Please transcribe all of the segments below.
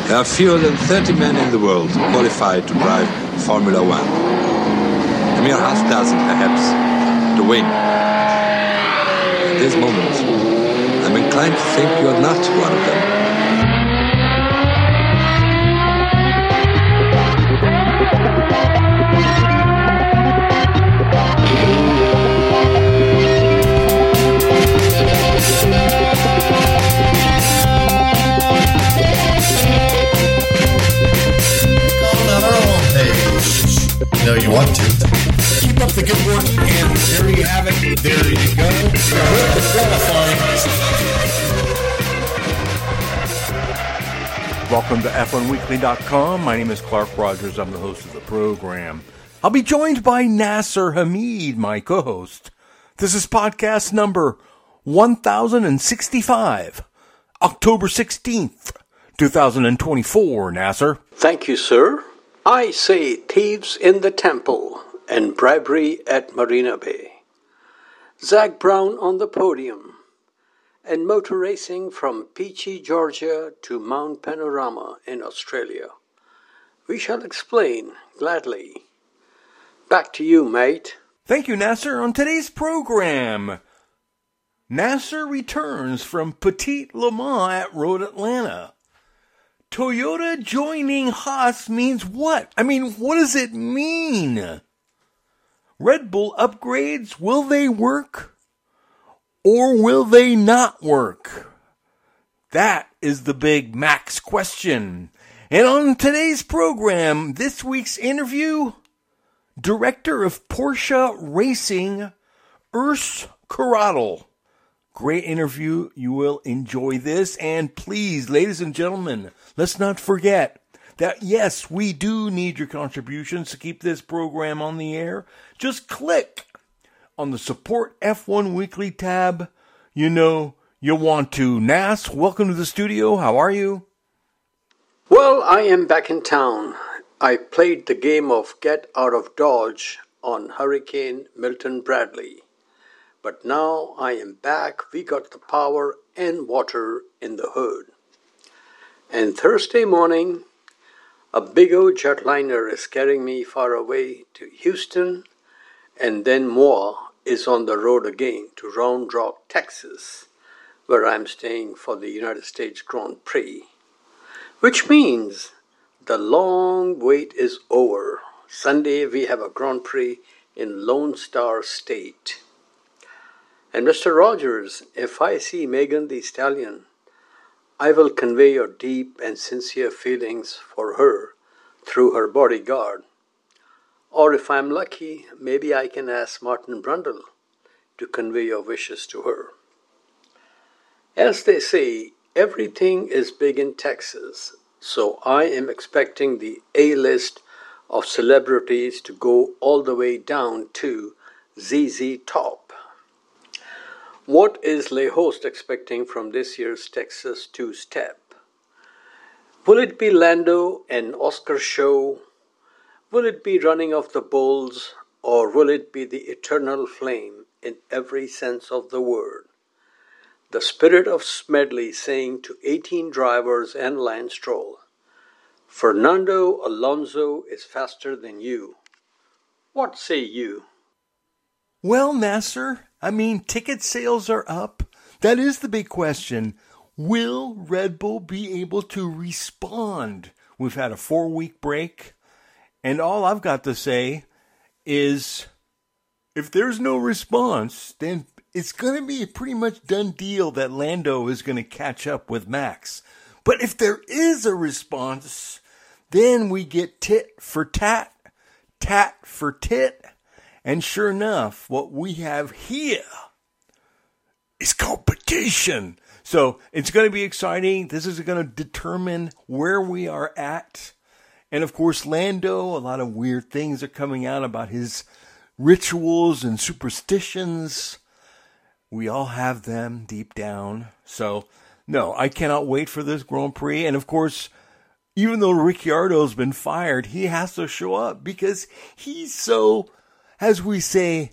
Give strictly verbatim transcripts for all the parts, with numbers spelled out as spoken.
There are fewer than thirty men in the world qualified to drive Formula One. A mere half dozen, perhaps, to win. At this moment, I'm inclined to think you're not one of them. No, you want to. Keep up the good work, and there you have it. There you go. Welcome to F one weekly dot com. My name is Clark Rogers. I'm the host of the program. I'll be joined by Nasser Hamid, my co-host. This is podcast number one thousand sixty-five, October sixteenth, twenty twenty-four. Nasser. Thank you, sir. I say thieves in the temple and bribery at Marina Bay. Zach Brown on the podium and motor racing from Peachy, Georgia to Mount Panorama in Australia. We shall explain gladly. Back to you, mate. Thank you, Nasser. On today's program, Nasser returns from Petit Le Mans at Road Atlanta. Toyota joining Haas means what? I mean, what does it mean? Red Bull upgrades, will they work? Or will they not work? That is the big Max question. And on today's program, this week's interview, Director of Porsche Racing, Urs Corrado. Great interview. You will enjoy this. And please, ladies and gentlemen, let's not forget that, yes, we do need your contributions to keep this program on the air. Just click on the Support F one Weekly tab. You know you want to. Nas, welcome to the studio. How are you? Well, I am back in town. I played the game of Get Out of Dodge on Hurricane Milton Bradley. But now I am back. We got the power and water in the hood. And Thursday morning, a big old jetliner is carrying me far away to Houston, and then more is on the road again to Round Rock, Texas, where I'm staying for the United States Grand Prix. Which means the long wait is over. Sunday we have a Grand Prix in Lone Star State. And Mister Rogers, if I see Megan Thee Stallion, I will convey your deep and sincere feelings for her through her bodyguard. Or if I'm lucky, maybe I can ask Martin Brundle to convey your wishes to her. As they say, everything is big in Texas, so I am expecting the A-list of celebrities to go all the way down to Z Z Top. What is Le Host expecting from this year's Texas two-step? Will it be Lando and Oscar show? Will it be running of the bulls? Or will it be the eternal flame in every sense of the word? The spirit of Smedley saying to eighteen drivers and Lance Stroll, Fernando Alonso is faster than you. What say you? Well, Nasser, I mean, ticket sales are up. That is the big question. Will Red Bull be able to respond? We've had a four-week break, and all I've got to say is if there's no response, then it's going to be a pretty much done deal that Lando is going to catch up with Max. But if there is a response, then we get tit for tat, tat for tit. And sure enough, what we have here is competition. So it's going to be exciting. This is going to determine where we are at. And of course, Lando, a lot of weird things are coming out about his rituals and superstitions. We all have them deep down. So, no, I cannot wait for this Grand Prix. And of course, even though Ricciardo's been fired, he has to show up because he's so, as we say,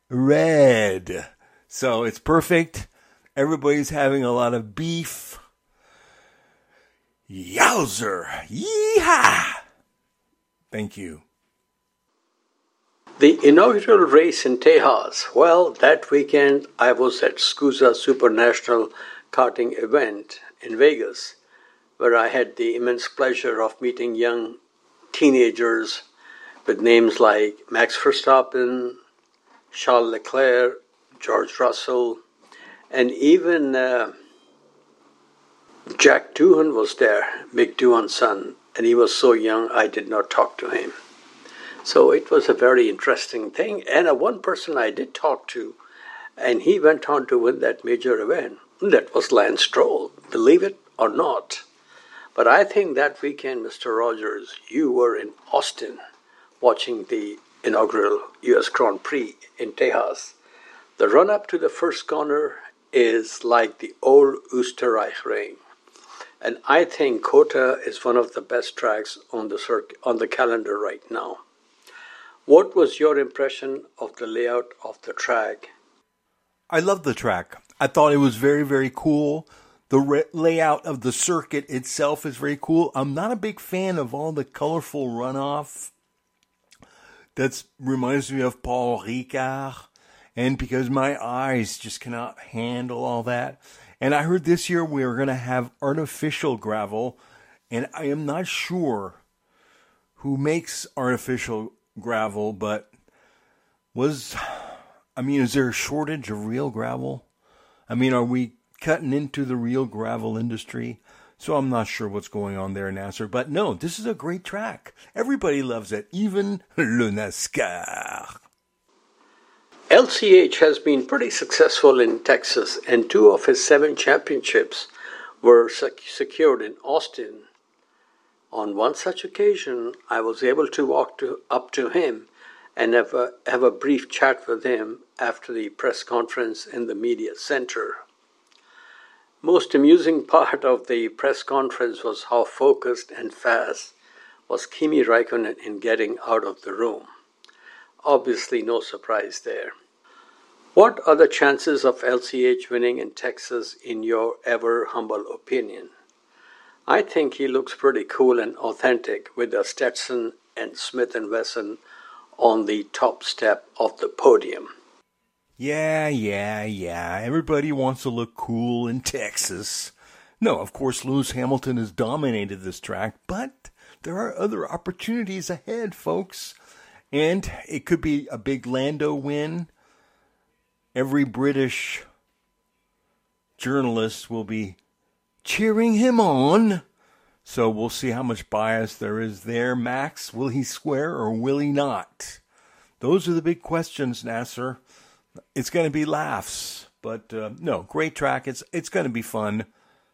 red. So it's perfect. Everybody's having a lot of beef. Yowzer! Yeehaw! Thank you. The inaugural race in Tejas. Well, that weekend I was at SCUSA Supernational Karting event in Vegas, where I had the immense pleasure of meeting young teenagers with names like Max Verstappen, Charles Leclerc, George Russell, and even uh, Jack Doohan was there, Mick Doohan's son, and he was so young I did not talk to him. So it was a very interesting thing, and a one person I did talk to, and he went on to win that major event. That was Lance Stroll, believe it or not. But I think that weekend, Mister Rogers, you were in Austin watching the inaugural U S Grand Prix in Tejas. The run-up to the first corner is like the old Österreich Ring. And I think COTA is one of the best tracks on the circuit, on the calendar right now. What was your impression of the layout of the track? I love the track. I thought it was very, very cool. The re- layout of the circuit itself is very cool. I'm not a big fan of all the colorful runoff. That reminds me of Paul Ricard. And because my eyes just cannot handle all that. And I heard this year we are going to have artificial gravel. And I am not sure who makes artificial gravel, but was, I mean, is there a shortage of real gravel? I mean, are we cutting into the real gravel industry? So I'm not sure what's going on there, Nasser. But no, this is a great track. Everybody loves it, even Le NASCAR. L C H has been pretty successful in Texas, and two of his seven championships were sec- secured in Austin. On one such occasion, I was able to walk to, up to him and have a, have a brief chat with him after the press conference in the media center. Most amusing part of the press conference was how focused and fast was Kimi Räikkönen in getting out of the room. Obviously, no surprise there. What are the chances of L C H winning in Texas in your ever humble opinion? I think he looks pretty cool and authentic with the Stetson and Smith and Wesson on the top step of the podium. Yeah, yeah, yeah. Everybody wants to look cool in Texas. No, of course, Lewis Hamilton has dominated this track, but there are other opportunities ahead, folks. And it could be a big Lando win. Every British journalist will be cheering him on. So we'll see how much bias there is there. Max, will he swear or will he not? Those are the big questions, Nasser. It's going to be laughs. But uh, no, great track. It's it's going to be fun.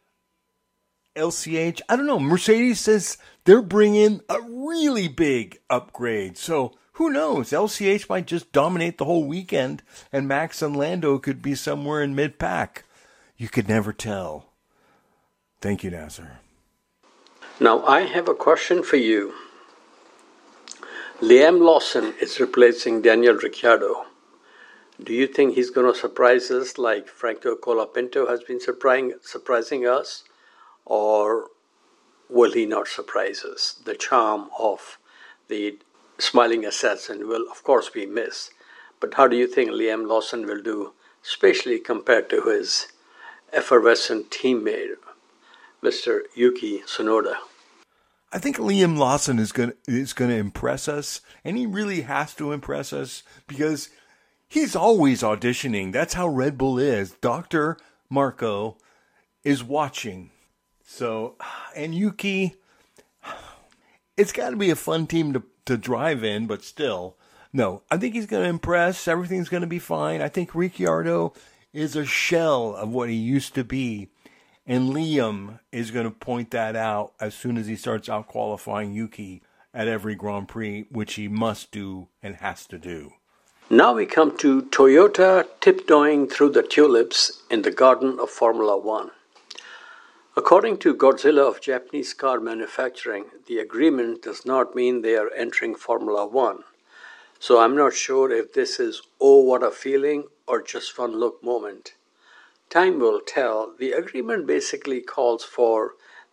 L C H, I don't know. Mercedes says they're bringing a really big upgrade. So who knows? L C H might just dominate the whole weekend, and Max and Lando could be somewhere in mid-pack. You could never tell. Thank you, Nasser. Now, I have a question for you. Liam Lawson is replacing Daniel Ricciardo. Do you think he's going to surprise us like Franco Colapinto has been surprising, surprising us? Or will he not surprise us? The charm of the smiling assassin will, of course, be missed. But how do you think Liam Lawson will do, especially compared to his effervescent teammate, Mister Yuki Tsunoda? I think Liam Lawson is going is going to impress us, and he really has to impress us because he's always auditioning. That's how Red Bull is. Doctor Marco is watching. So, and Yuki, it's got to be a fun team to, to drive in, but still, no, I think he's going to impress. Everything's going to be fine. I think Ricciardo is a shell of what he used to be. And Liam is going to point that out as soon as he starts out qualifying Yuki at every Grand Prix, which he must do and has to do. Now we come to Toyota tiptoeing through the tulips in the garden of Formula One. According to Godzilla of Japanese car manufacturing, the agreement does not mean they are entering Formula One. So I'm not sure if this is oh what a feeling or just one look moment. Time will tell. The agreement basically calls for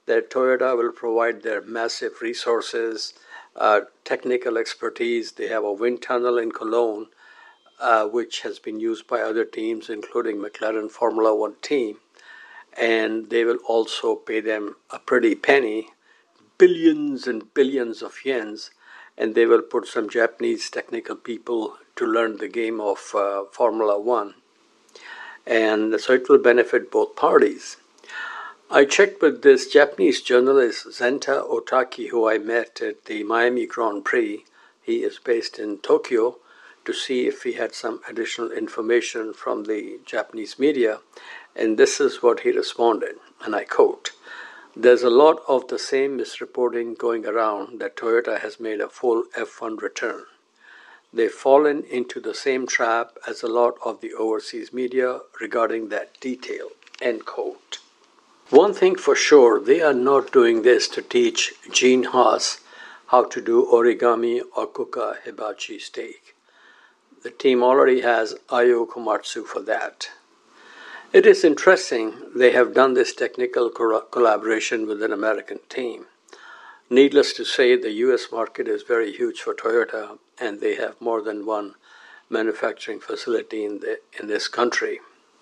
that Toyota will provide their massive resources, uh, technical expertise. They have a wind tunnel in Cologne, uh, which has been used by other teams, including McLaren Formula One team. And they will also pay them a pretty penny, billions and billions of yens, and they will put some Japanese technical people to learn the game of uh, Formula One. And so it will benefit both parties. I checked with this Japanese journalist, Zenta Otaki, who I met at the Miami Grand Prix. He is based in Tokyo, to see if he had some additional information from the Japanese media. And this is what he responded, and I quote, "There's a lot of the same misreporting going around that Toyota has made a full F one return. They've fallen into the same trap as a lot of the overseas media regarding that detail," end quote. One thing for sure, they are not doing this to teach Gene Haas how to do origami or cook a hibachi steak. The team already has Ayo Komatsu for that. It is interesting they have done this technical co- collaboration with an American team. Needless to say, the U S market is very huge for Toyota, and they have more than one manufacturing facility in, the, in this country.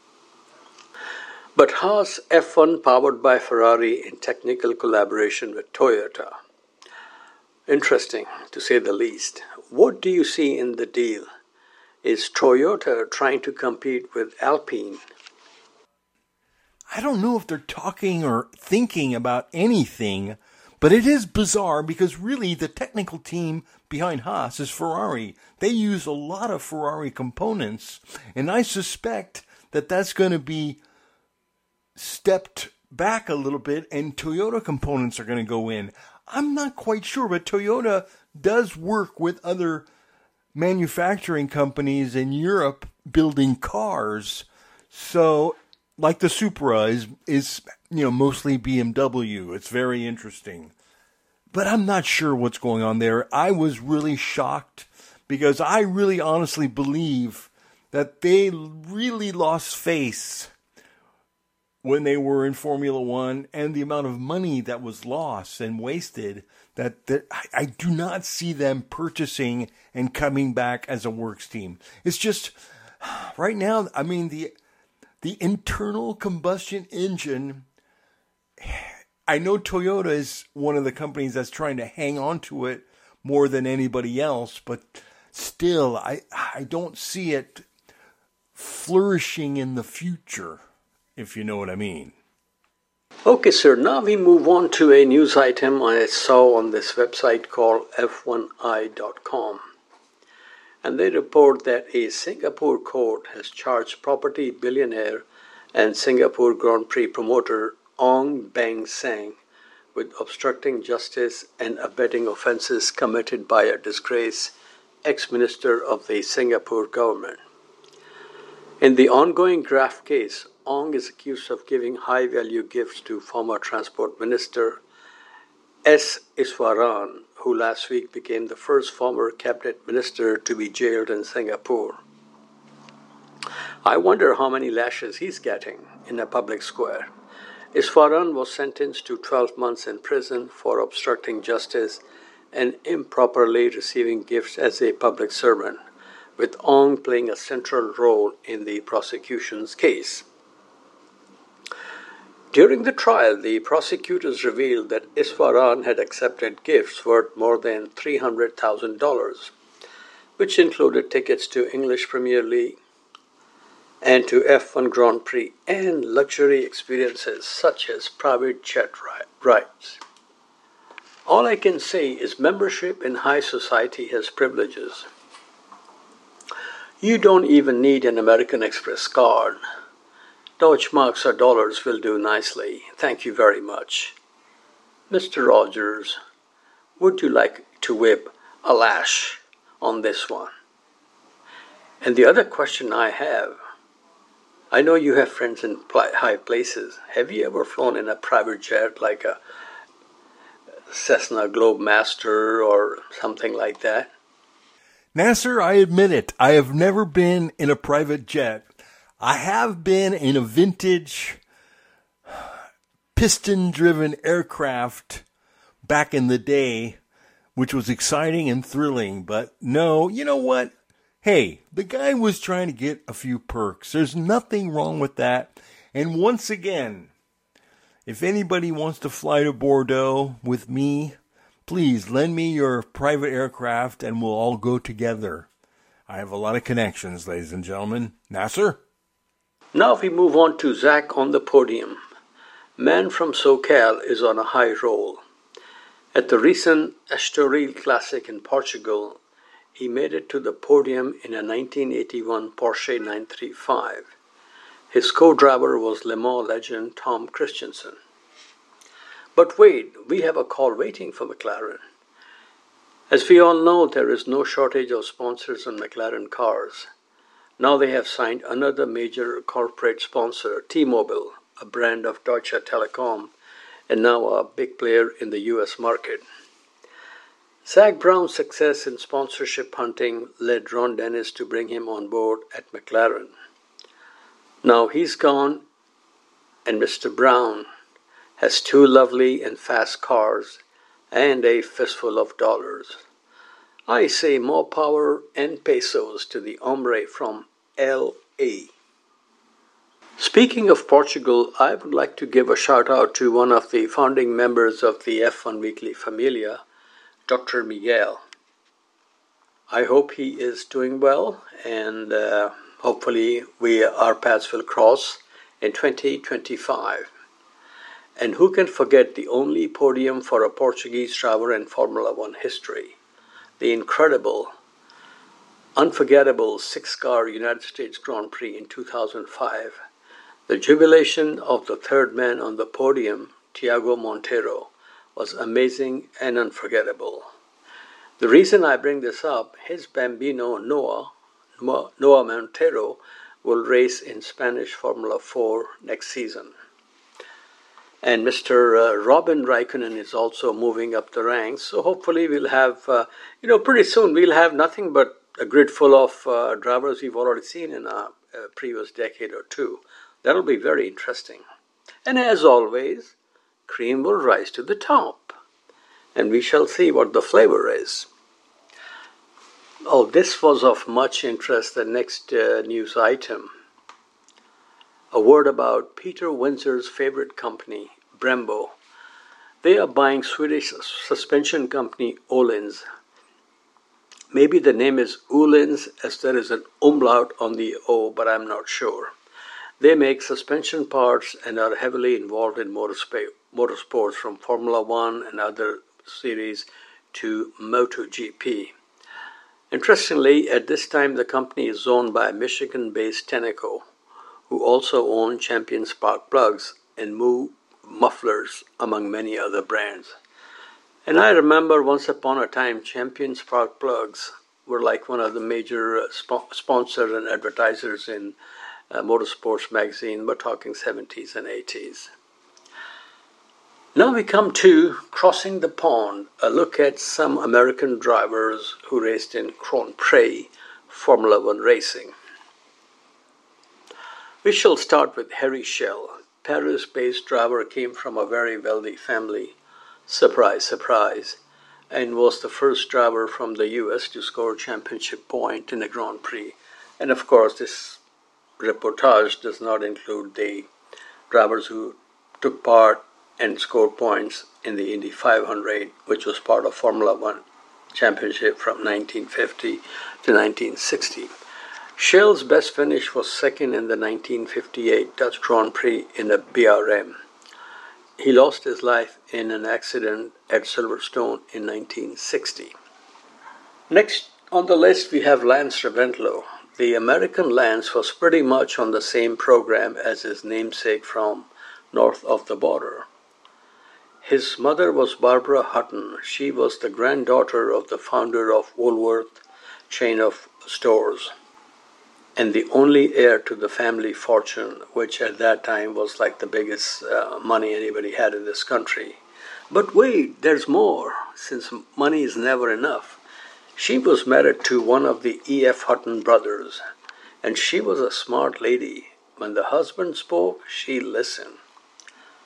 But Haas F one powered by Ferrari in technical collaboration with Toyota. Interesting, to say the least. What do you see in the deal? Is Toyota trying to compete with Alpine? I don't know if they're talking or thinking about anything, but it is bizarre because really the technical team behind Haas is Ferrari. They use a lot of Ferrari components, and I suspect that that's going to be stepped back a little bit and Toyota components are going to go in. I'm not quite sure, but Toyota does work with other manufacturing companies in Europe building cars. So, like the Supra is, is, you know, mostly B M W. It's very interesting. But I'm not sure what's going on there. I was really shocked because I really honestly believe that they really lost face when they were in Formula One, and the amount of money that was lost and wasted, that, that I, I do not see them purchasing and coming back as a works team. It's just, right now, I mean, the the internal combustion engine, I know Toyota is one of the companies that's trying to hang on to it more than anybody else, but still, I, I don't see it flourishing in the future, if you know what I mean. Okay, sir, now we move on to a news item I saw on this website called F one I dot com. And they report that a Singapore court has charged property billionaire and Singapore Grand Prix promoter Ong Beng Seng with obstructing justice and abetting offences committed by a disgraced ex-minister of the Singapore government. In the ongoing graft case, Ong is accused of giving high-value gifts to former Transport Minister S. Iswaran, who last week became the first former cabinet minister to be jailed in Singapore. I wonder how many lashes he's getting in a public square. Iswaran was sentenced to twelve months in prison for obstructing justice and improperly receiving gifts as a public servant, with Ong playing a central role in the prosecution's case. During the trial, the prosecutors revealed that Iswaran had accepted gifts worth more than three hundred thousand dollars, which included tickets to English Premier League and to F one Grand Prix and luxury experiences such as private jet rides. All I can say is membership in high society has privileges. You don't even need an American Express card. Deutschmarks or dollars will do nicely. Thank you very much. Mister Rogers, would you like to whip a lash on this one? And the other question I have, I know you have friends in high places. Have you ever flown in a private jet like a Cessna Globemaster or something like that? Nasser, I admit it. I have never been in a private jet. I have been in a vintage piston-driven aircraft back in the day, which was exciting and thrilling. But no, you know what? Hey, the guy was trying to get a few perks. There's nothing wrong with that. And once again, if anybody wants to fly to Bordeaux with me, please lend me your private aircraft and we'll all go together. I have a lot of connections, ladies and gentlemen. Nasser? Now we move on to Zach on the podium. Man from SoCal is on a high roll. At the recent Estoril Classic in Portugal, he made it to the podium in a nineteen eighty-one Porsche nine thirty-five. His co-driver was Le Mans legend Tom Christensen. But wait, we have a call waiting for McLaren. As we all know, there is no shortage of sponsors on McLaren cars. Now they have signed another major corporate sponsor, T-Mobile, a brand of Deutsche Telekom, and now a big player in the U S market. Zach Brown's success in sponsorship hunting led Ron Dennis to bring him on board at McLaren. Now he's gone, and Mister Brown has two lovely and fast cars and a fistful of dollars. I say more power and pesos to the hombre from L A. Speaking of Portugal, I would like to give a shout out to one of the founding members of the F one Weekly Familia, Doctor Miguel. I hope he is doing well, and uh, hopefully we our paths will cross in twenty twenty-five. And who can forget the only podium for a Portuguese driver in Formula One history? The incredible, unforgettable six-car United States Grand Prix in two thousand five. The jubilation of the third man on the podium, Tiago Monteiro, was amazing and unforgettable. The reason I bring this up, his bambino Noah, Noah Monteiro, will race in Spanish Formula four next season. And Mister Uh, Robin Raikkonen is also moving up the ranks, so hopefully we'll have, uh, you know, pretty soon we'll have nothing but a grid full of uh, drivers we've already seen in a, a previous decade or two. That'll be very interesting. And as always, cream will rise to the top, and we shall see what the flavor is. Oh, this was of much interest, the next uh, news item. A word about Peter Windsor's favorite company, Brembo. They are buying Swedish suspension company Öhlins. Maybe the name is Öhlins as there is an umlaut on the O, but I'm not sure. They make suspension parts and are heavily involved in motorsports from Formula One and other series to MotoGP. Interestingly, at this time the company is owned by Michigan-based Tenneco, who also own Champion Spark Plugs and Moo Mufflers, among many other brands. And I remember once upon a time, Champion Spark Plugs were like one of the major sp- sponsors and advertisers in uh, Motorsports magazine. We're talking seventies and eighties. Now we come to Crossing the Pond, a look at some American drivers who raced in Grand Prix Formula One racing. We shall start with Harry Schell. Paris-based driver, came from a very wealthy family, surprise, surprise, and was the first driver from the U S to score championship point in a Grand Prix. And of course, this reportage does not include the drivers who took part and scored points in the Indy five hundred, which was part of Formula One championship from nineteen fifty to nineteen sixty. Schell's best finish was second in the nineteen fifty-eight Dutch Grand Prix in a B R M. He lost his life in an accident at Silverstone in nineteen sixty. Next on the list we have Lance Reventlow. The American Lance was pretty much on the same program as his namesake from north of the border. His mother was Barbara Hutton. She was the granddaughter of the founder of Woolworth chain of stores, and the only heir to the family fortune, which at that time was like the biggest uh, money anybody had in this country. But wait, there's more, since money is never enough. She was married to one of the E F Hutton brothers, and she was a smart lady. When the husband spoke, she listened.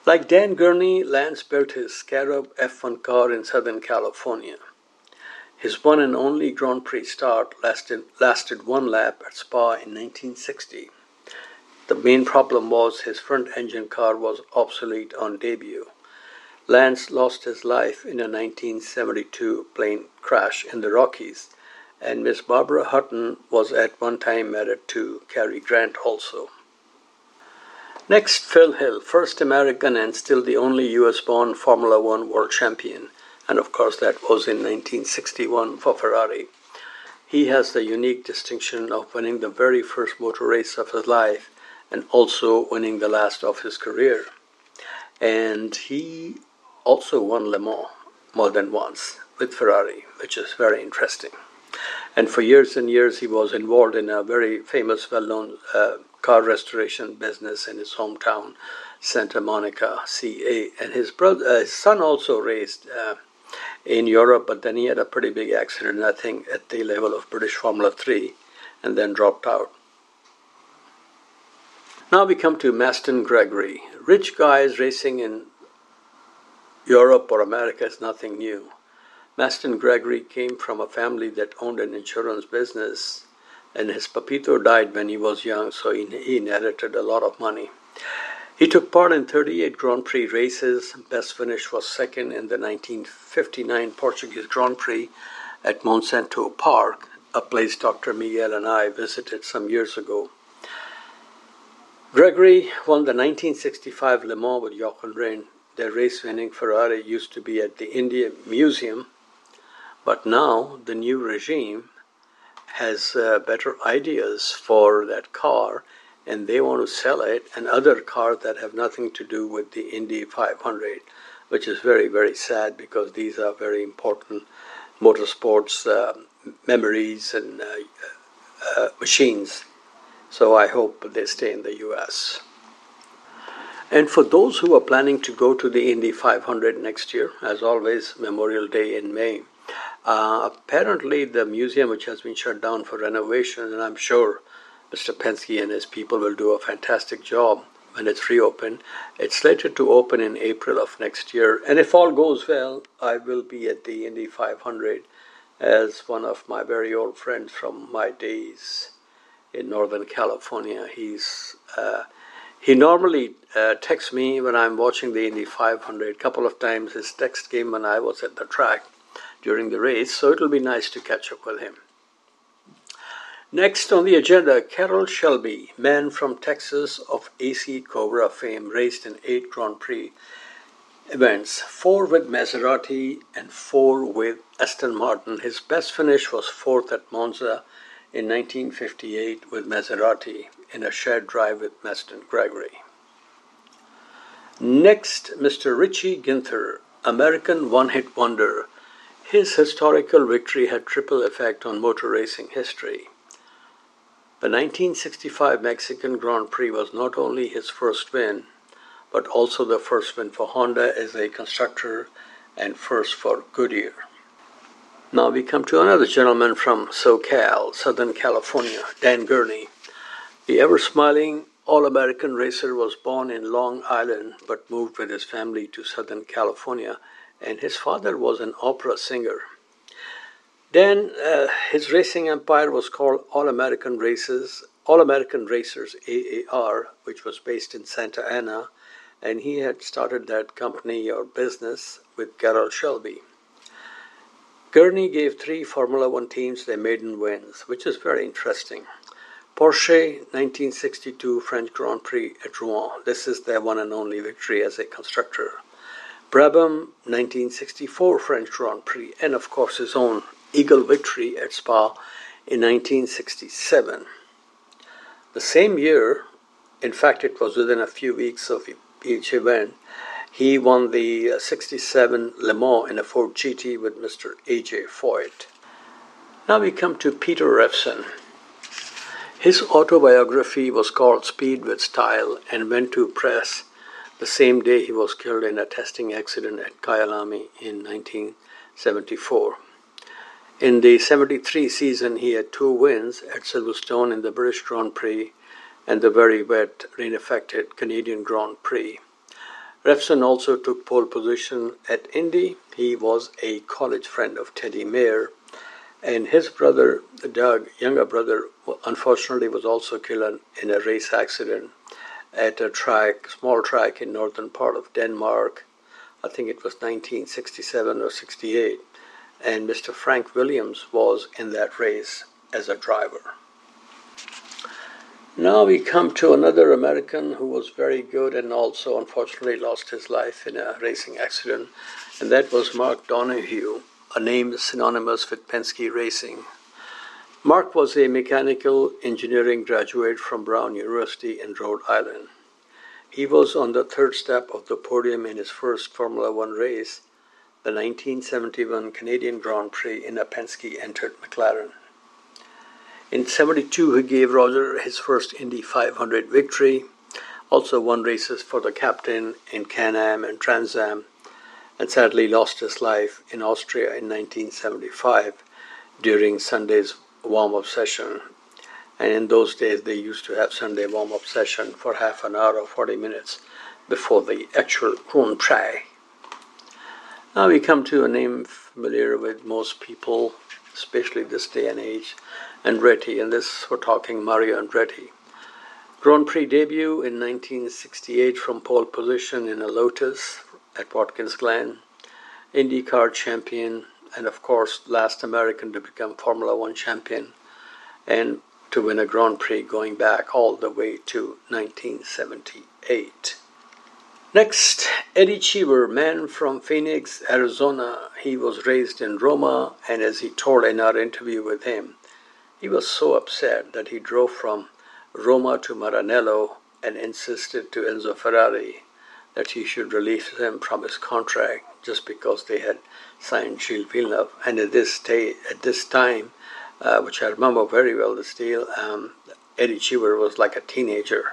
Like Dan Gurney, Lance built his Scarab F one car in Southern California. His one and only Grand Prix start lasted, lasted one lap at Spa in nineteen sixty. The main problem was his front-engine car was obsolete on debut. Lance lost his life in a nineteen seventy-two plane crash in the Rockies, and Miss Barbara Hutton was at one time married to Cary Grant also. Next, Phil Hill, first American and still the only U S-born Formula One world champion, and of course that was in nineteen sixty-one for Ferrari. He has the unique distinction of winning the very first motor race of his life and also winning the last of his career. And he also won Le Mans more than once with Ferrari, which is very interesting. And for years and years he was involved in a very famous, well-known uh, car restoration business in his hometown, Santa Monica, C A. And his brother, uh, his son also raced uh, in Europe, but then he had a pretty big accident, I think, at the level of British Formula three, and then dropped out. Now we come to Maston Gregory. Rich guys racing in Europe or America is nothing new. Maston Gregory came from a family that owned an insurance business, and his papito died when he was young, so he, he inherited a lot of money. He took part in thirty-eight Grand Prix races. Best finish was second in the nineteen fifty-nine Portuguese Grand Prix at Monsanto Park, a place Doctor Miguel and I visited some years ago. Gregory won the nineteen sixty-five Le Mans with Jochen Rindt. Their race-winning Ferrari used to be at the India Museum, but now the new regime has uh, better ideas for that car, and they want to sell it and other cars that have nothing to do with the Indy five hundred, which is very, very sad because these are very important motorsports uh, memories and uh, uh, machines. So I hope they stay in the U S. And for those who are planning to go to the Indy five hundred next year, as always, Memorial Day in May, uh, apparently the museum, which has been shut down for renovation, and I'm sure Mister Penske and his people will do a fantastic job when it's reopened. It's slated to open in April of next year. And if all goes well, I will be at the Indy five hundred as one of my very old friends from my days in Northern California. He's uh, he normally uh, texts me when I'm watching the Indy five hundred. A couple of times his text came when I was at the track during the race, so it'll be nice to catch up with him. Next on the agenda, Carroll Shelby, man from Texas of A C Cobra fame, raced in eight Grand Prix events, four with Maserati and four with Aston Martin. His best finish was fourth at Monza in nineteen fifty-eight with Maserati in a shared drive with Maston Gregory. Next, Mister Richie Ginther, American one-hit wonder. His historical victory had triple effect on motor racing history. The nineteen sixty-five Mexican Grand Prix was not only his first win, but also the first win for Honda as a constructor and first for Goodyear. Now we come to another gentleman from SoCal, Southern California, Dan Gurney. The ever-smiling All-American racer was born in Long Island but moved with his family to Southern California, and his father was an opera singer. Then uh, his racing empire was called All-American Races, All-American Racers, A A R, which was based in Santa Ana, and he had started that company or business with Carroll Shelby. Gurney gave three Formula One teams their maiden wins, which is very interesting. Porsche, nineteen sixty-two French Grand Prix at Rouen. This is their one and only victory as a constructor. Brabham, nineteen sixty-four French Grand Prix, and of course his own Eagle victory at Spa in nineteen sixty-seven. The same year, in fact it was within a few weeks of each event, he won the sixty-seven Le Mans in a Ford G T with Mister A J Foyt. Now we come to Peter Revson. His autobiography was called Speed with Style and went to press the same day he was killed in a testing accident at Kyalami in nineteen seventy-four. In the seventy-three season, he had two wins at Silverstone in the British Grand Prix and the very wet, rain-affected Canadian Grand Prix. Refson also took pole position at Indy. He was a college friend of Teddy Mayer. And his brother, Doug, younger brother, unfortunately was also killed in a race accident at a track, small track in northern part of Denmark. I think it was nineteen sixty-seven or sixty-eight. And Mister Frank Williams was in that race as a driver. Now we come to another American who was very good and also unfortunately lost his life in a racing accident, and that was Mark Donohue, a name synonymous with Penske Racing. Mark was a mechanical engineering graduate from Brown University in Rhode Island. He was on the third step of the podium in his first Formula One race, the nineteen seventy-one Canadian Grand Prix in a Penske-entered McLaren. In seventy-two, he gave Roger his first Indy five hundred victory, also won races for the captain in Can-Am and Trans Am, and sadly lost his life in Austria in nineteen seventy-five during Sunday's warm-up session. And in those days, they used to have Sunday warm-up session for half an hour or forty minutes before the actual Grand Prix. Now we come to a name familiar with most people, especially this day and age, Andretti, and this we're talking Mario Andretti. Grand Prix debut in nineteen sixty-eight from pole position in a Lotus at Watkins Glen, IndyCar champion, and of course last American to become Formula One champion, and to win a Grand Prix going back all the way to nineteen seventy-eight. Next, Eddie Cheever, man from Phoenix, Arizona. He was raised in Roma, and as he told in our interview with him, he was so upset that he drove from Roma to Maranello and insisted to Enzo Ferrari that he should release him from his contract just because they had signed Gilles Villeneuve. And at this day, at this time, uh, which I remember very well, this deal, um, Eddie Cheever was like a teenager.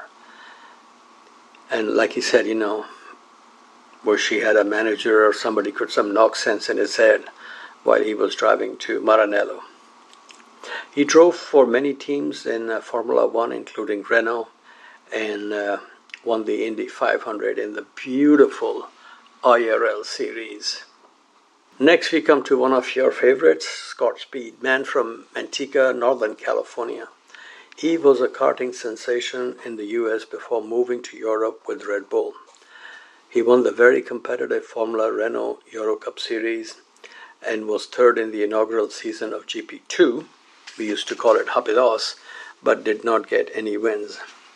And like he said, you know, where she had a manager or somebody could some knock sense in his head while he was driving to Maranello. He drove for many teams in uh, Formula One, including Renault, and uh, won the Indy five hundred in the beautiful I R L series. Next, we come to one of your favorites, Scott Speed, man from Manteca, Northern California. He was a karting sensation in the U S before moving to Europe with Red Bull. He won the very competitive Formula Renault Euro Cup Series and was third in the inaugural season of G P two. We used to call it Rapidos, but did not get any wins.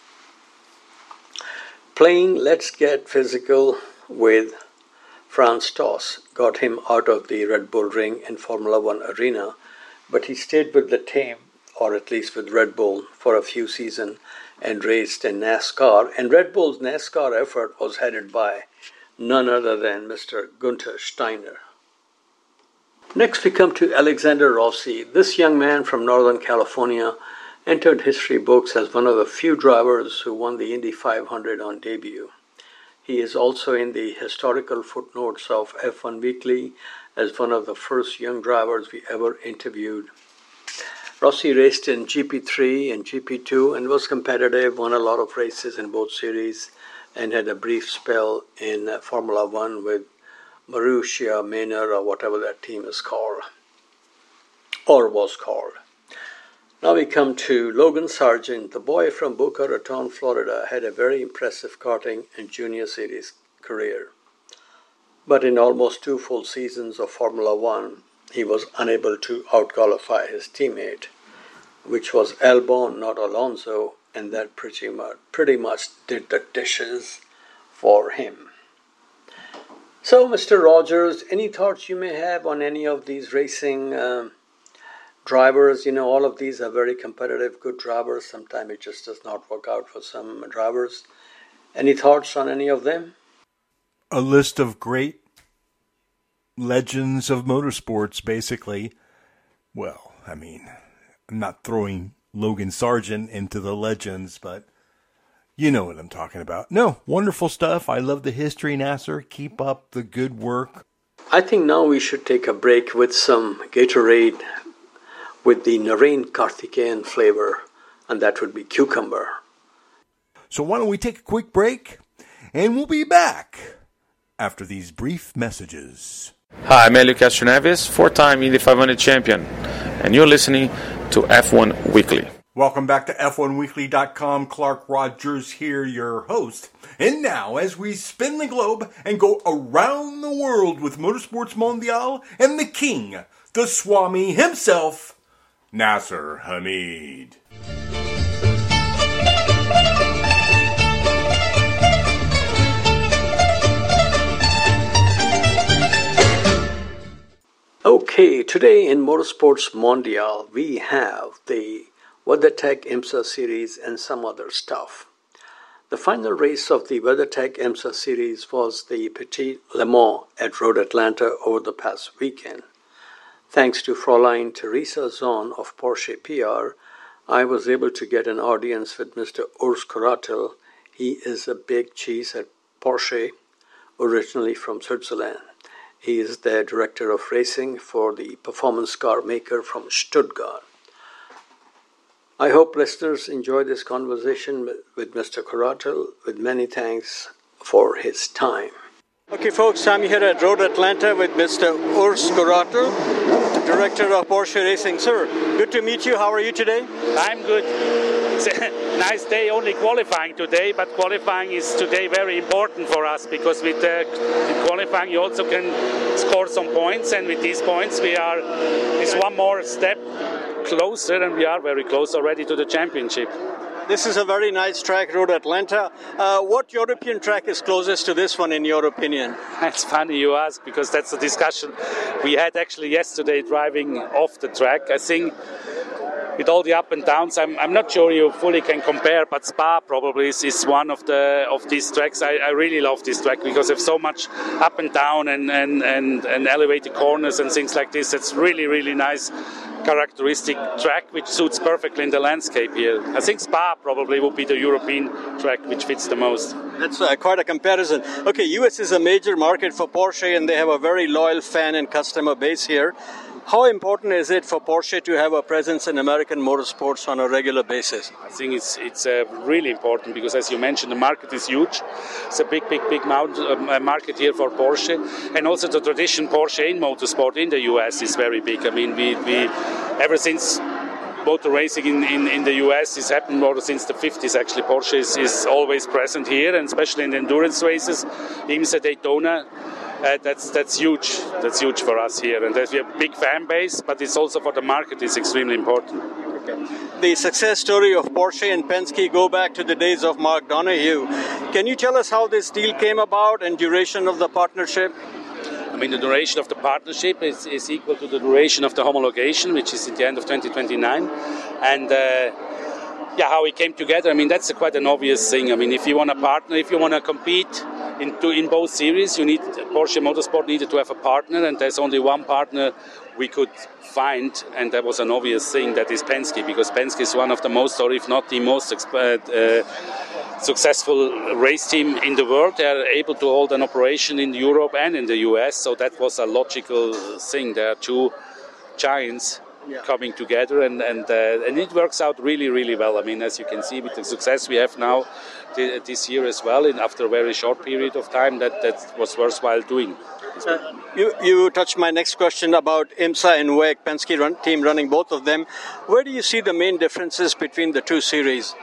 Playing Let's Get Physical with Franz Tost got him out of the Red Bull ring in Formula One arena, but he stayed with the team, or at least with Red Bull, for a few seasons and raced in NASCAR. And Red Bull's NASCAR effort was headed by none other than Mister Gunther Steiner. Next we come to Alexander Rossi. This young man from Northern California entered history books as one of the few drivers who won the Indy five hundred on debut. He is also in the historical footnotes of F one Weekly as one of the first young drivers we ever interviewed. Rossi raced in G P three and G P two and was competitive, won a lot of races in both series, and had a brief spell in Formula One with Marussia, Manor, or whatever that team is called, or was called. Now we come to Logan Sargent. The boy from Boca Raton, Florida, had a very impressive karting and junior series career. But in almost two full seasons of Formula One, he was unable to outqualify his teammate, which was Albon, not Alonso, and that pretty much, pretty much did the dishes for him. So, Mister Rogers, any thoughts you may have on any of these racing uh, drivers? You know, all of these are very competitive, good drivers. Sometimes it just does not work out for some drivers. Any thoughts on any of them? A list of great legends of motorsports, basically. Well, I mean, I'm not throwing Logan Sargent into the legends, but you know what I'm talking about. No, wonderful stuff. I love the history, Nasser. Keep up the good work. I think now we should take a break with some Gatorade with the Narain Karthikeyan flavor, and that would be cucumber. So why don't we take a quick break, and we'll be back after these brief messages. Hi, I'm Helio Castroneves, four-time Indy five hundred champion, and you're listening to F one Weekly. Welcome back to F one Weekly dot com. Clark Rogers here, your host. And now, as we spin the globe and go around the world with Motorsports Mondial and the king, the Swami himself, Nasser Hamid. Okay, today in Motorsports Mondial, we have the WeatherTech IMSA Series and some other stuff. The final race of the WeatherTech IMSA Series was the Petit Le Mans at Road Atlanta over the past weekend. Thanks to Fräulein Teresa Zahn of Porsche P R, I was able to get an audience with Mister Urs Corratl. He is a big cheese at Porsche, originally from Switzerland. He is the director of racing for the performance car maker from Stuttgart. I hope listeners enjoy this conversation with Mister Corratl, with many thanks for his time. Okay, folks, I'm here at Road Atlanta with Mister Urs Corratl, director of Porsche Racing. Sir, good to meet you. How are you today? I'm good. It's a nice day, only qualifying today, but qualifying is today very important for us because with uh, qualifying you also can score some points, and with these points we are is one more step closer, and we are very close already to the championship. This is a very nice track, Road Atlanta. Uh, what European track is closest to this one, in your opinion? It's funny you ask, because that's a discussion we had actually yesterday driving off the track. I think with all the up and downs, I'm, I'm not sure you fully can compare, but Spa probably is, is one of the of these tracks. I, I really love this track because of so much up and down and, and, and, and elevated corners and things like this. It's really, really nice characteristic track which suits perfectly in the landscape here. I think Spa probably would be the European track which fits the most. That's uh, quite a comparison. Okay, U S is a major market for Porsche and they have a very loyal fan and customer base here. How important is it for Porsche to have a presence in American motorsports on a regular basis? I think it's it's uh, really important because, as you mentioned, the market is huge. It's a big, big, big mount, uh, market here for Porsche, and also the tradition Porsche in motorsport in the U S is very big. I mean, we we ever since motor racing in, in, in the U S has happened more since the fifties. Actually, Porsche is, is always present here, and especially in the endurance races, IMSA Daytona. Uh, that's that's huge. That's huge for us here, and we have a big fan base. But it's also for the market. It's extremely important. The success story of Porsche and Penske go back to the days of Mark Donohue. Can you tell us how this deal came about and duration of the partnership? I mean, the duration of the partnership is, is equal to the duration of the homologation, which is at the end of twenty twenty-nine, and. Uh, Yeah, how we came together. I mean, that's a quite an obvious thing. I mean, if you want to partner, if you want to compete in, to, in both series, you need Porsche Motorsport needed to have a partner, and there's only one partner we could find, and that was an obvious thing. That is Penske, because Penske is one of the most, or if not the most, uh, uh, successful race team in the world. They are able to hold an operation in Europe and in the U S, so that was a logical thing. There are two giants. Yeah. Coming together, and and uh, and it works out really, really well. I mean, as you can see with the success we have now th- this year as well, and after a very short period of time, that, that was worthwhile doing. Uh, you you touched my next question about IMSA and W E C, Penske run, team running both of them. Where do you see the main differences between the two series?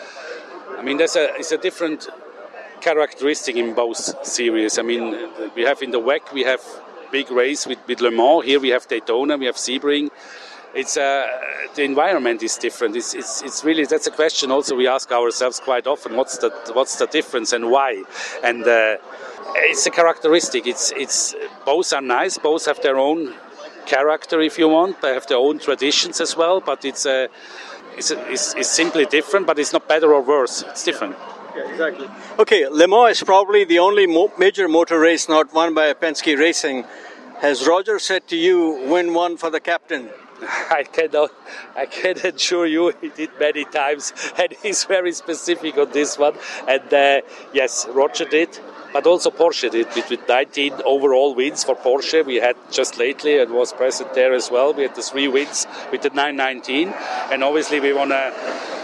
I mean, there's a it's a different characteristic in both series. I mean, we have in the W E C we have big race with, with Le Mans. Here we have Daytona, we have Sebring. It's uh, the environment is different. It's, it's it's really that's a question also we ask ourselves quite often. What's the what's the difference and why? And uh, it's a characteristic. It's it's both are nice. Both have their own character, if you want. They have their own traditions as well. But it's a it's, a, it's it's simply different. But it's not better or worse. It's different. Yeah, exactly. Okay, Le Mans is probably the only mo- major motor race not won by Penske Racing. Has Roger said to you, win one for the captain? I cannot, I can assure you he did many times, and he's very specific on this one. And uh, yes, Roger did, but also Porsche did, with, with nineteen overall wins for Porsche. We had just lately, and was present there as well. We had the three wins with the nine nineteen, and obviously we want to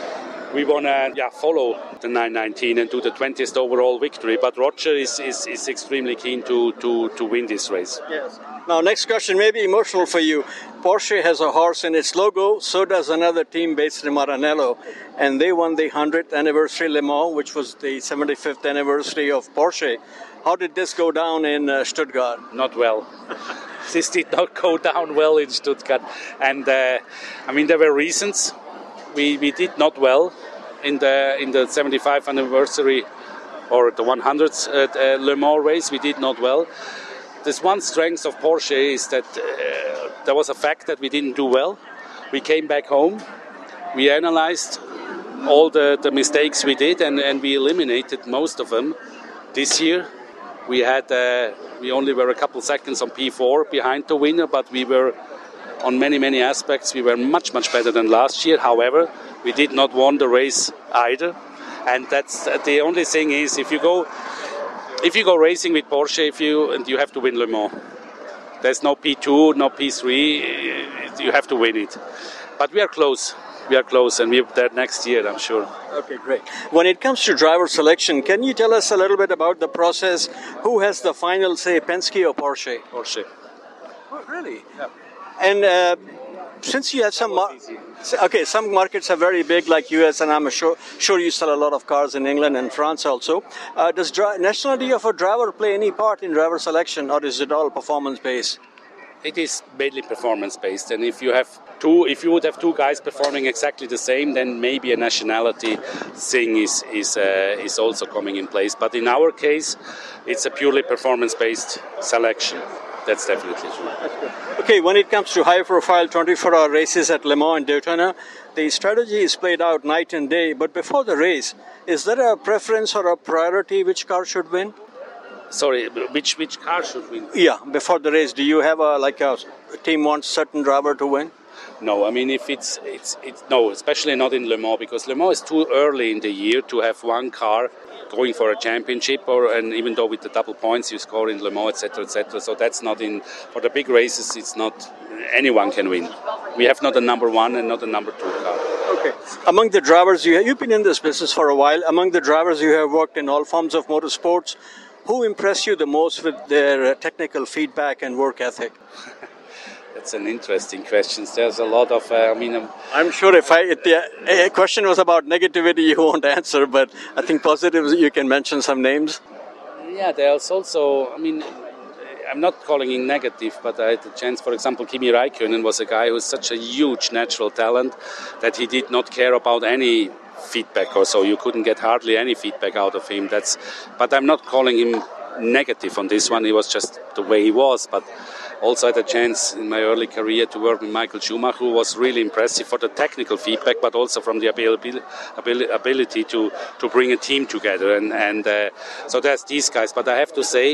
we want to yeah, follow the nine nineteen and do the twentieth overall victory. But Roger is, is, is extremely keen to, to, to win this race. Yes. Now, next question may be emotional for you. Porsche has a horse in its logo, so does another team based in Maranello. And they won the one hundredth anniversary Le Mans, which was the seventy-fifth anniversary of Porsche. How did this go down in uh, Stuttgart? Not well. This did not go down well in Stuttgart. And, uh, I mean, there were reasons. We we did not well in the in the seventy-fifth anniversary or the one hundredth uh, uh, Le Mans race. We did not well. This one strength of Porsche is that uh, there was a fact that we didn't do well. We came back home. We analyzed all the, the mistakes we did, and, and we eliminated most of them. This year, we had uh, we only were a couple seconds on P four behind the winner, but we were on many, many aspects, we were much, much better than last year. However, we did not win the race either. And that's the only thing is, if you go, if you go racing with Porsche, if you and you have to win Le Mans. There's no P two, no P three. You have to win it. But we are close. We are close, and we're there next year, I'm sure. Okay, great. When it comes to driver selection, can you tell us a little bit about the process? Who has the final say, Penske or Porsche? Porsche. Oh, really? Yeah. And uh, since you have some, mar- okay, some markets are very big, like U S, and I'm sure sure you sell a lot of cars in England and France also. Uh, does dri- nationality of a driver play any part in driver selection, or is it all performance based? It is mainly performance based, and if you have two, if you would have two guys performing exactly the same, then maybe a nationality thing is is uh, is also coming in place. But in our case, it's a purely performance based selection. That's definitely true. Okay, when it comes to high-profile twenty-four hour races at Le Mans and Daytona, the strategy is played out night and day. But before the race, is there a preference or a priority which car should win? Sorry, which which car should win? Yeah, before the race, do you have a like a, a team wants certain driver to win? No, I mean if it's it's it's no, especially not in Le Mans, because Le Mans is too early in the year to have one car going for a championship, or and even though with the double points you score in Le Mans, et cetera, et cetera. So that's not in for the big races. It's not anyone can win. We have not a number one and not a number two car. Okay. Among the drivers you have, you've been in this business for a while. Among the drivers you have worked in all forms of motorsports. Who impressed you the most with their technical feedback and work ethic? That's an interesting question. There's a lot of, uh, I mean... Um, I'm sure if, I, if the a question was about negativity, you won't answer, but I think positives, you can mention some names. Yeah, there's also, I mean, I'm not calling it negative, but I had the chance, for example, Kimi Räikkönen was a guy who's such a huge natural talent that he did not care about any feedback or so. You couldn't get hardly any feedback out of him. That's, but I'm not calling him negative on this one. He was just the way he was, but also had a chance in my early career to work with Michael Schumacher, who was really impressive for the technical feedback, but also from the ability, ability to, to bring a team together. And, and uh, so there's these guys. But I have to say,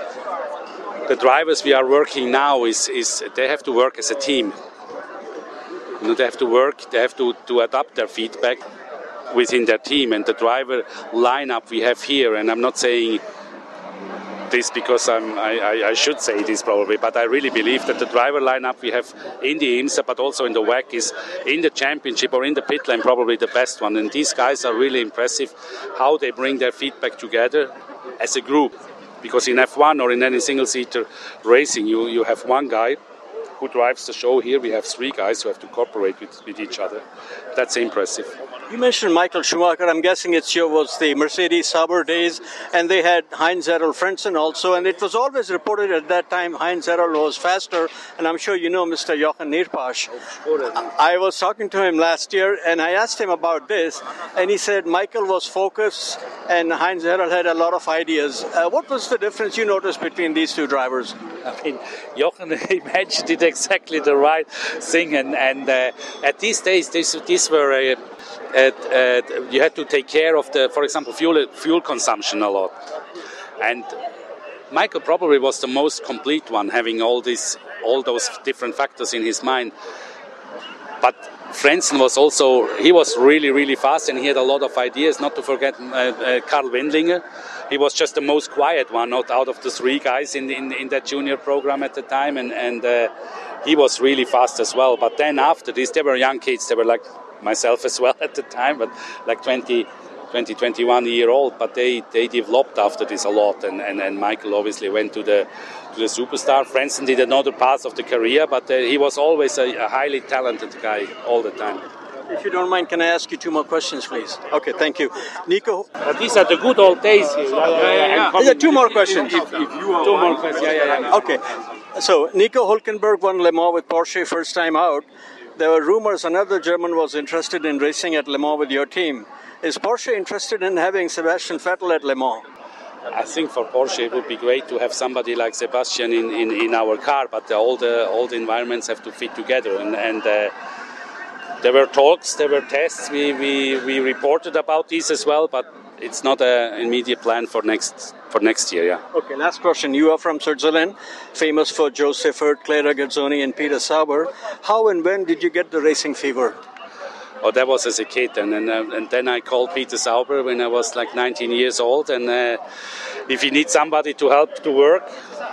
the drivers we are working now, is, is they have to work as a team. You know, they have to work, they have to, to adapt their feedback within their team. And the driver lineup we have here, and I'm not saying this because I'm, I, I should say this probably, but I really believe that the driver lineup we have in the IMSA, but also in the W E C, is in the championship or in the pit lane probably the best one. And these guys are really impressive how they bring their feedback together as a group. Because in F one or in any single-seater racing, you, you have one guy who drives the show. Here we have three guys who have to cooperate with, with each other. That's impressive. You mentioned Michael Schumacher. I'm guessing it's your was the Mercedes Sauber days, and they had Heinz-Harald Frentzen also, and it was always reported at that time Heinz-Harald was faster, and I'm sure you know Mister Jochen Nierpasch. I was talking to him last year, and I asked him about this, and he said Michael was focused, and Heinz-Harald had a lot of ideas. Uh, what was the difference you noticed between these two drivers? I mean, Jochen, he mentioned it exactly the right thing, and, and uh, at these days, this, these were... Uh, At, uh, you had to take care of the, for example, fuel fuel consumption a lot. And Michael probably was the most complete one, having all these, all those different factors in his mind. But Frentzen was also, he was really, really fast, and he had a lot of ideas. Not to forget uh, uh, Karl Wendlinger. He was just the most quiet one out, out of the three guys in, in in that junior program at the time, and and uh, he was really fast as well. But then after this, they were young kids. They were like myself as well at the time, but like twenty, twenty, twenty-one year old. But they, they developed after this a lot, and, and, and Michael obviously went to the to the superstar. Frentzen did another path of the career, but uh, he was always a, a highly talented guy all the time. If you don't mind, can I ask you two more questions, please? Okay, thank you. Nico? But these are the good old days here. Yeah, yeah, yeah, yeah. yeah two more questions. If, if you are two more questions, yeah, yeah, yeah. Okay. So, Nico Hülkenberg won Le Mans with Porsche first time out. There were rumors another German was interested in racing at Le Mans with your team. Is Porsche interested in having Sebastian Vettel at Le Mans? I think for Porsche it would be great to have somebody like Sebastian in, in, in our car, but the, all the all the environments have to fit together. And, and uh, there were talks, there were tests. We, we we reported about these as well, but it's not an immediate plan for next for next year. Yeah. Okay. Last question. You are from Switzerland, famous for Joe Siffert, Claire Regazzoni, and Peter Sauber. How and when did you get the racing fever? Oh, that was as a kid, and and, uh, and then I called Peter Sauber when I was like nineteen years old, and uh, if you need somebody to help to work,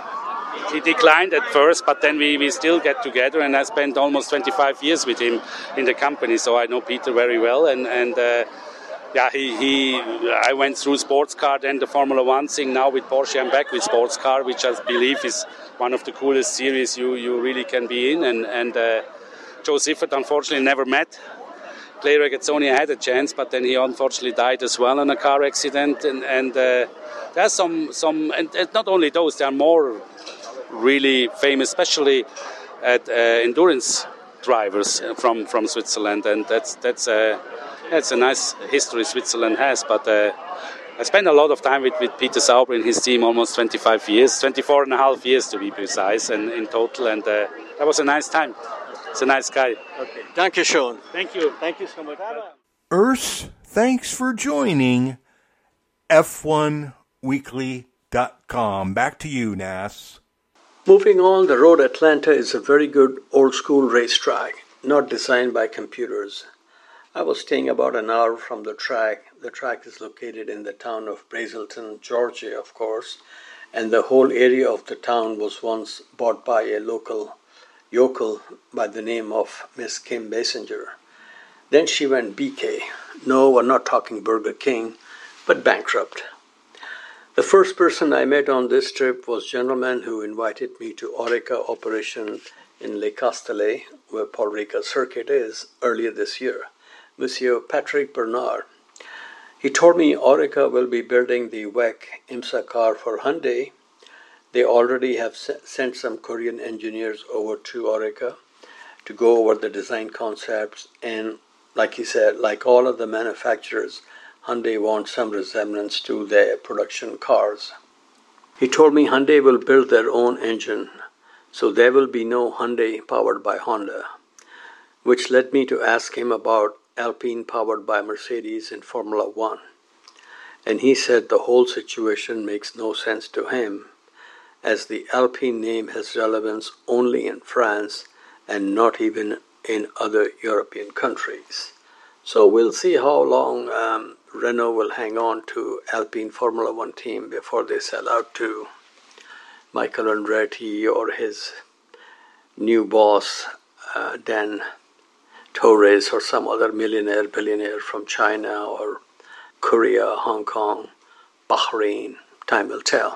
he declined at first, but then we, we still get together, and I spent almost twenty-five years with him in the company, so I know Peter very well, and and uh, yeah, he, he I went through sports car, then the Formula One thing. Now with Porsche, I'm back with sports car, which I believe is one of the coolest series you, you really can be in, and and uh, Joe Siffert unfortunately never met. Clay Regazzoni had a chance, but then he unfortunately died as well in a car accident. And, and uh, there's some, some and, and not only those, there are more really famous, especially at uh, endurance drivers from, from Switzerland. And that's that's a, that's a nice history Switzerland has. But uh, I spent a lot of time with, with Peter Sauber and his team, almost twenty-five years, twenty-four and a half years to be precise, and in total. And uh, that was a nice time. It's a nice guy. Okay. Thank you, Sean. Thank you. Thank you so much. Urs, thanks for joining F one weekly dot com. Back to you, Nas. Moving on, the Road Atlanta is a very good old-school racetrack, not designed by computers. I was staying about an hour from the track. The track is located in the town of Brazelton, Georgia, of course, and the whole area of the town was once bought by a local yokel by the name of Miss Kim Basinger. Then she went B K. No, we're not talking Burger King, but bankrupt. The first person I met on this trip was a gentleman who invited me to Oreca operation in Le Castellet, where Paul Ricard Circuit is, earlier this year, Monsieur Patrick Bernard. He told me Oreca will be building the W E C IMSA car for Hyundai. They already have sent some Korean engineers over to Oreca to go over the design concepts, and like he said, like all of the manufacturers, Hyundai wants some resemblance to their production cars. He told me Hyundai will build their own engine, so there will be no Hyundai powered by Honda, which led me to ask him about Alpine powered by Mercedes in Formula One. And he said the whole situation makes no sense to him, as the Alpine name has relevance only in France and not even in other European countries. So we'll see how long um, Renault will hang on to Alpine Formula One team before they sell out to Michael Andretti or his new boss, uh, Dan Torres, or some other millionaire, billionaire from China or Korea, Hong Kong, Bahrain. Time will tell.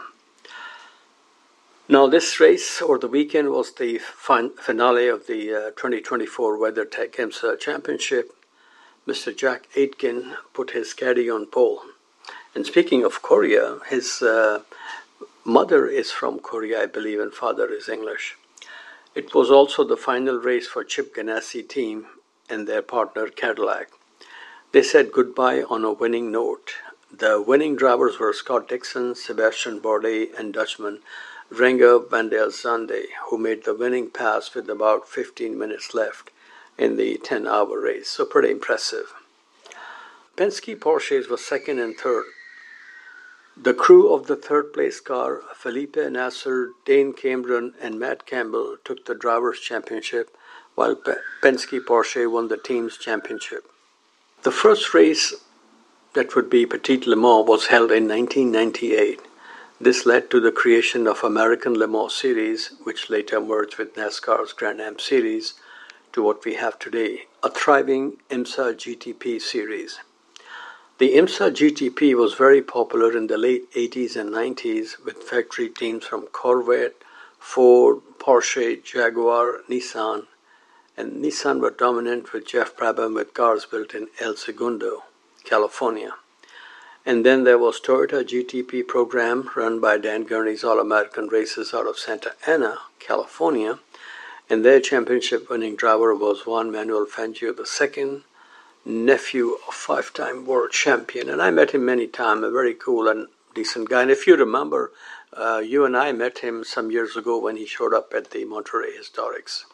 Now, this race over the weekend was the fin- finale of the uh, twenty twenty-four WeatherTech IMSA Championship. Mister Jack Aitken put his caddy on pole. And speaking of Korea, his uh, mother is from Korea, I believe, and father is English. It was also the final race for Chip Ganassi team and their partner Cadillac. They said goodbye on a winning note. The winning drivers were Scott Dixon, Sebastian Bourdais, and Dutchman Renger van der Zande, who made the winning pass with about fifteen minutes left in the ten-hour race. So pretty impressive. Penske Porsches was second and third. The crew of the third-place car, Felipe Nasser, Dane Cameron, and Matt Campbell, took the Drivers' Championship, while Penske Porsche won the team's championship. The first race, that would be Petit Le Mans, was held in nineteen ninety-eight. This led to the creation of American Le Mans Series, which later merged with NASCAR's Grand Am Series, to what we have today, a thriving IMSA G T P series. The IMSA G T P was very popular in the late eighties and nineties with factory teams from Corvette, Ford, Porsche, Jaguar, Nissan, and Nissan were dominant with Jeff Brabham with cars built in El Segundo, California. And then there was Toyota G T P program run by Dan Gurney's All-American Races out of Santa Ana, California, and their championship-winning driver was Juan Manuel Fangio the second, nephew of five-time world champion. And I met him many times, a very cool and decent guy. And if you remember, uh, you and I met him some years ago when he showed up at the Monterey Historics.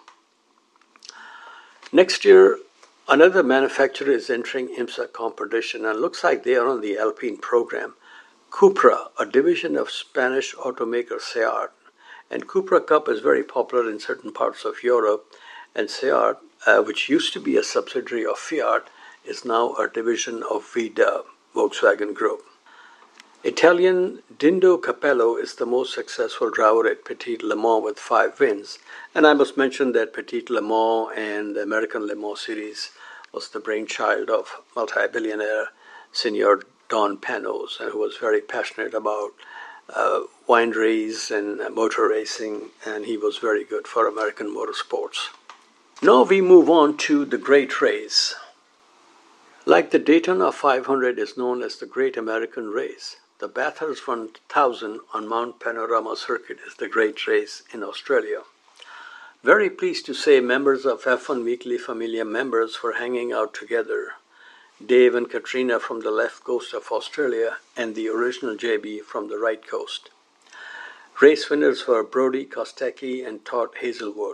Next year, another manufacturer is entering IMSA competition, and looks like they are on the Alpine program. Cupra, a division of Spanish automaker Seat. And Cupra Cup is very popular in certain parts of Europe, and Seat, uh, which used to be a subsidiary of Fiat, is now a division of V W, Volkswagen Group. Italian Dindo Capello is the most successful driver at Petit Le Mans with five wins. And I must mention that Petit Le Mans and the American Le Mans series was the brainchild of multi-billionaire Senor Don Panos, who was very passionate about uh, wineries and motor racing, and he was very good for American motorsports. Now we move on to the Great Race. Like the Daytona five hundred is known as the Great American Race, the Bathurst one thousand on Mount Panorama Circuit is the Great Race in Australia. Very pleased to say members of F one Weekly Familia members were hanging out together. Dave and Katrina from the left coast of Australia and the original J B from the right coast. Race winners were Brody Kostecki and Todd Hazelwood.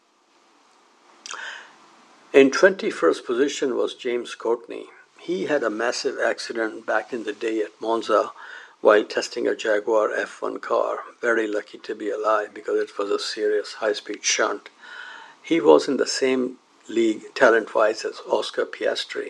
In twenty-first position was James Courtney. He had a massive accident back in the day at Monza while testing a Jaguar F one car. Very lucky to be alive because it was a serious high-speed shunt. He was in the same league talent-wise as Oscar Piastri.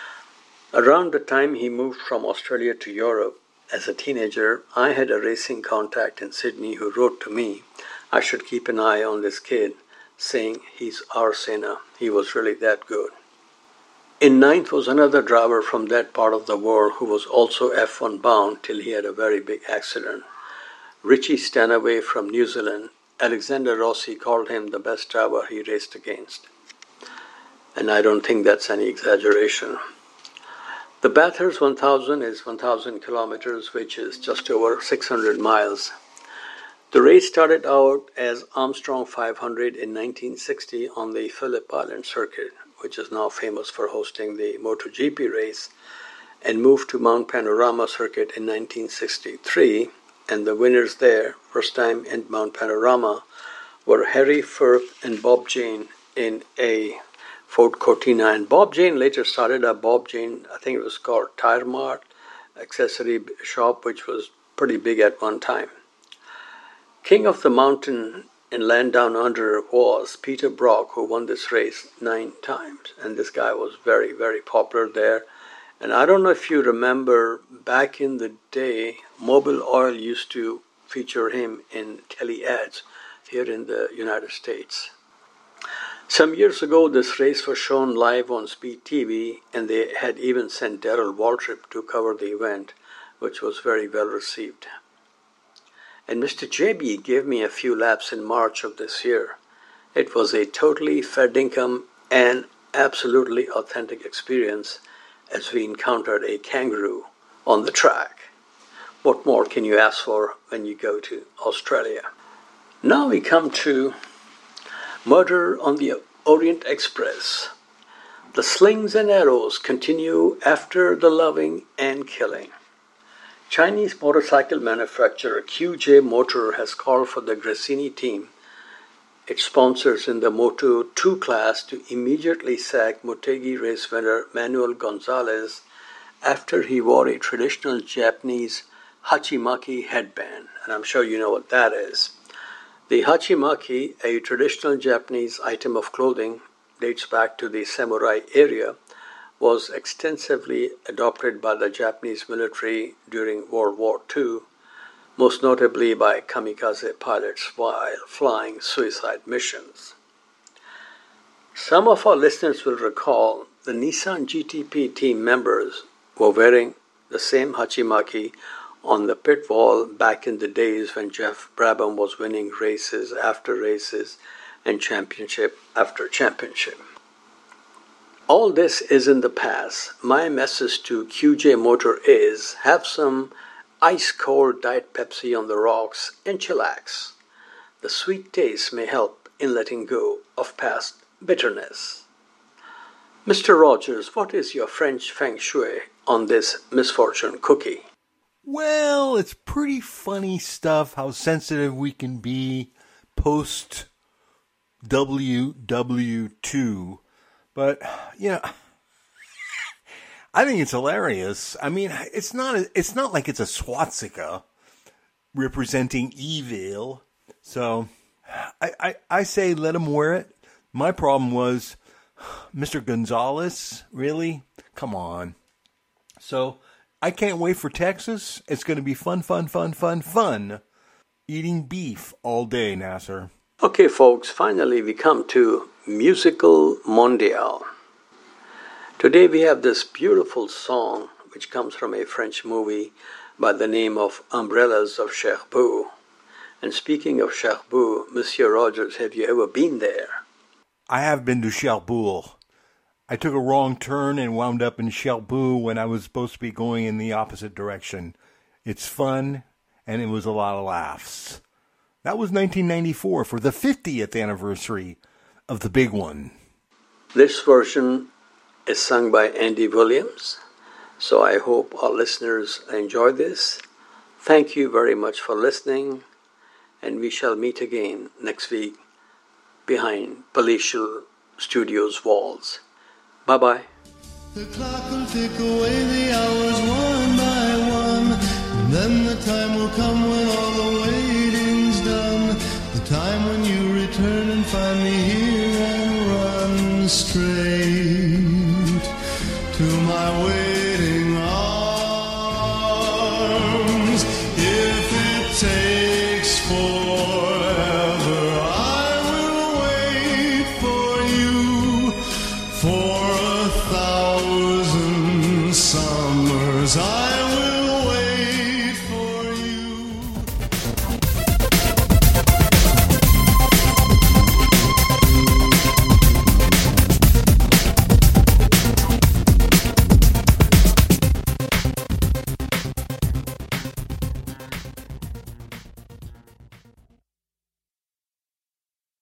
Around the time he moved from Australia to Europe, as a teenager, I had a racing contact in Sydney who wrote to me I should keep an eye on this kid, saying he's our Senna. He was really that good. In ninth was another driver from that part of the world who was also F one bound till he had a very big accident. Richie Stanaway from New Zealand. Alexander Rossi called him the best driver he raced against. And I don't think that's any exaggeration. The Bathurst one thousand is one thousand kilometers, which is just over six hundred miles. The race started out as Armstrong five hundred in nineteen sixty on the Phillip Island circuit, which is now famous for hosting the MotoGP race, and moved to Mount Panorama circuit in nineteen sixty-three, and the winners there, first time in Mount Panorama, were Harry Firth and Bob Jane in a Ford Cortina. And Bob Jane later started a Bob Jane, I think it was called Tire Mart, accessory shop, which was pretty big at one time. King of the mountain in Land Down Under was Peter Brock, who won this race nine times. And this guy was very, very popular there. And I don't know if you remember, back in the day, Mobil Oil used to feature him in tele ads here in the United States. Some years ago, this race was shown live on Speed T V, and they had even sent Darrell Waltrip to cover the event, which was very well received. And Mister J B gave me a few laps in March of this year. It was a totally fair dinkum and absolutely authentic experience as we encountered a kangaroo on the track. What more can you ask for when you go to Australia? Now we come to Murder on the Orient Express. The slings and arrows continue after the loving and killing. Chinese motorcycle manufacturer Q J Motor has called for the Gresini team, its sponsors in the Moto two class, to immediately sack Motegi race winner Manuel Gonzalez after he wore a traditional Japanese hachimaki headband. And I'm sure you know what that is. The hachimaki, a traditional Japanese item of clothing, dates back to the samurai era, was extensively adopted by the Japanese military during World War Two, most notably by kamikaze pilots while flying suicide missions. Some of our listeners will recall the Nissan G T P team members were wearing the same hachimaki on the pit wall back in the days when Jeff Brabham was winning races after races and championship after championship. All this is in the past. My message to Q J Motor is have some ice-cold Diet Pepsi on the rocks and chillax. The sweet taste may help in letting go of past bitterness. Mister Rogers, what is your French feng shui on this misfortune cookie? Well, it's pretty funny stuff how sensitive we can be post W W two. But, you know, I think it's hilarious. I mean, it's not a, it's not like it's a swastika representing evil. So I, I, I say let him wear it. My problem was, Mister Gonzalez, really? Come on. So I can't wait for Texas. It's going to be fun, fun, fun, fun, fun. Eating beef all day, Nasser. Okay, folks, finally we come to Musical Mondial. Today we have this beautiful song which comes from a French movie by the name of Umbrellas of Cherbourg. And speaking of Cherbourg, Monsieur Rogers, have you ever been there? I have been to Cherbourg. I took a wrong turn and wound up in Cherbourg when I was supposed to be going in the opposite direction. It's fun, and it was a lot of laughs. That was nineteen ninety-four for the fiftieth anniversary of the big one. This version is sung by Andy Williams, so I hope our listeners enjoy this. Thank you very much for listening, and we shall meet again next week behind Palatial Studios walls. Bye-bye. The clock will tick away the hours one by one, and then the time will come when all the waiting's done. The time when you return and find me here and run straight to my waiting arms. If it takes forever, I will wait for you for a thousand summers. I will